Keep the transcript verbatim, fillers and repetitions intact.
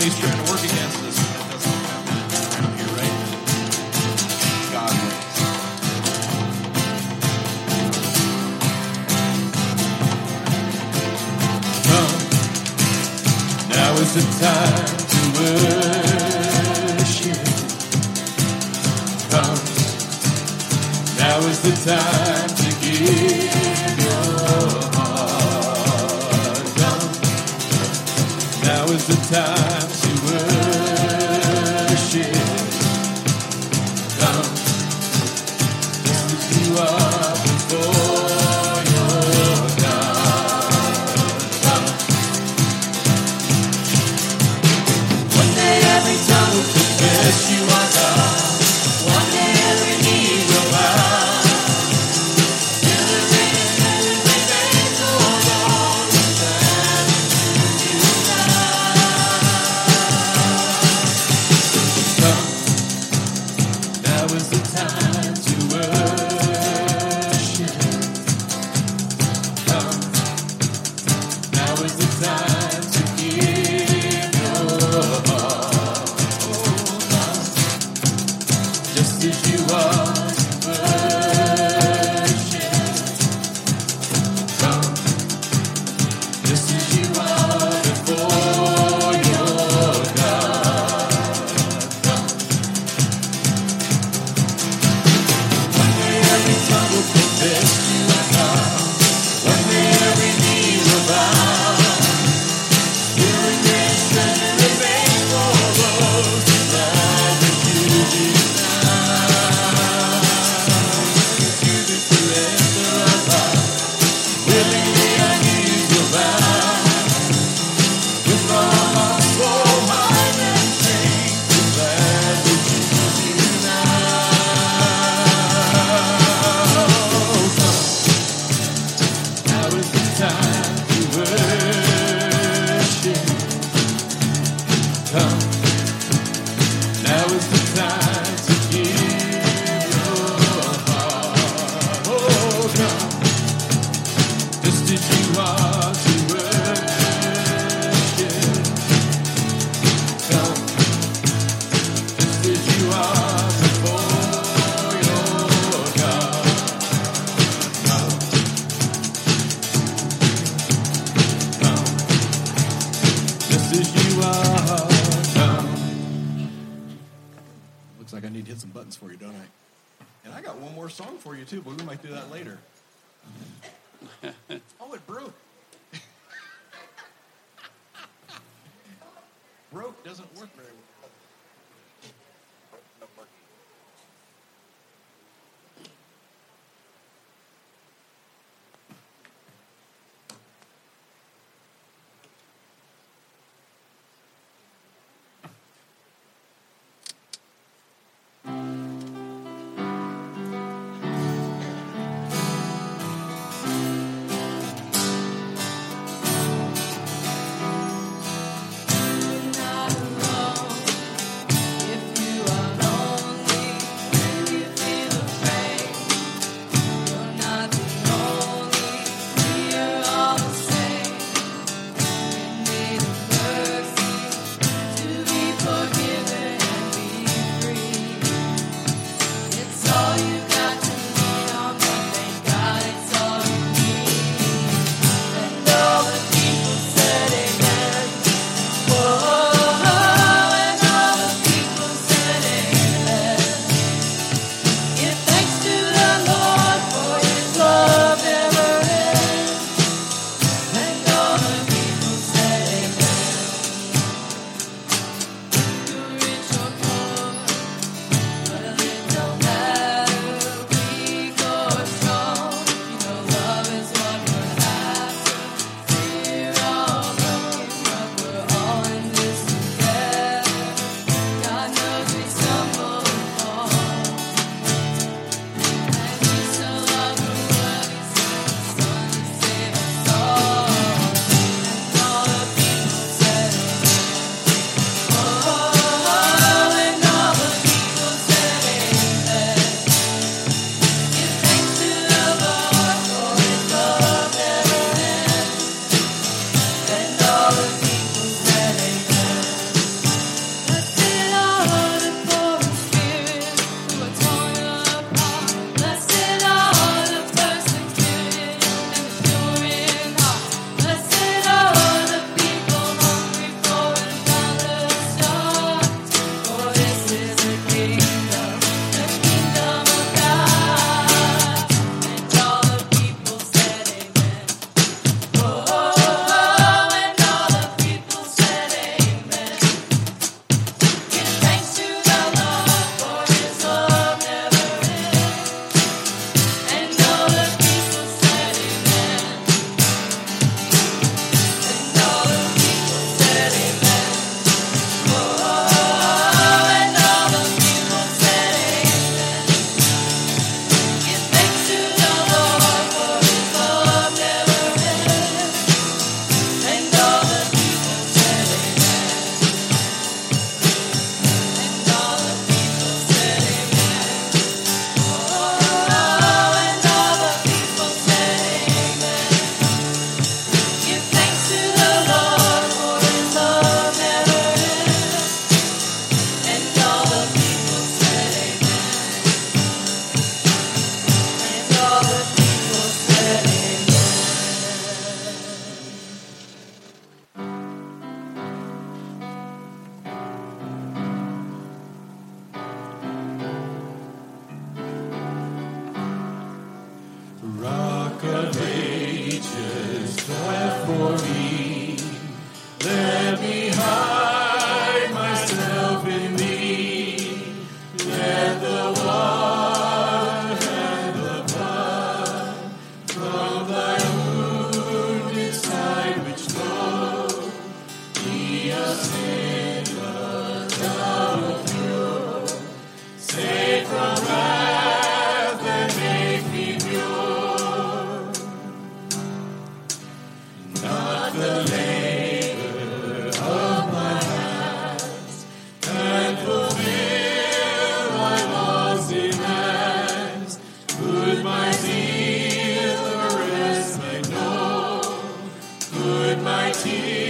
enemy's trying to work against us. That doesn't happen around here, right? God waits. Come, now is the time to worship. Come, now is the time to give your heart. Come, now is the time to worship. Come, just as you are before your God. Come. One day every tongue will confess you are God. One day every knee will bow. Too, but we might do that later. Oh, it broke. Broke doesn't work very well. the labor of my hands, and fulfill my law's demands. Could my zeal the rest may know? Could my tears